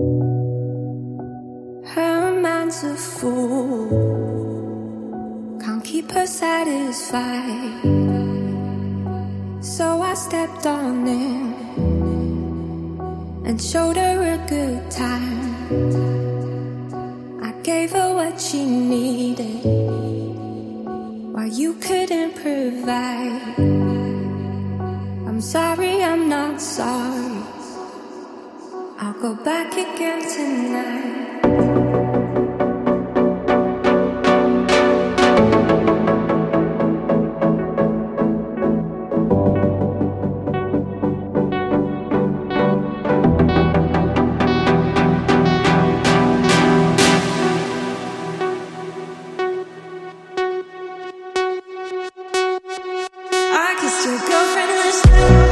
Her mind's a fool, can't keep her satisfied. So I stepped on in and showed her a good time. I gave her what she needed while you couldn't provide. I'm sorry, I'm not sorry. I'll go back again tonight. I kissed your girlfriend last night.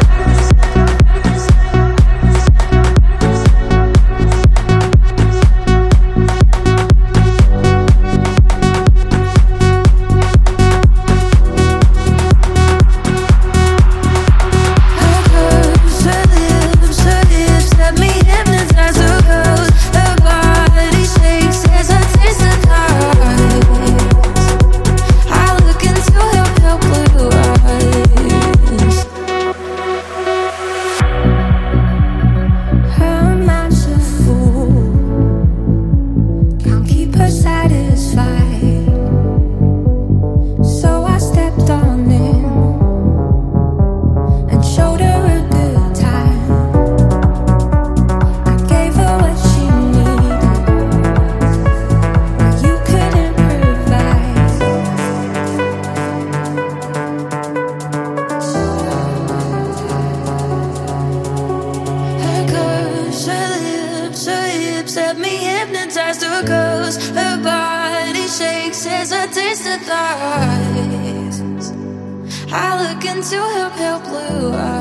Set me hypnotized to ghost. Her body shakes as I taste her thighs. I look into her pale blue eyes.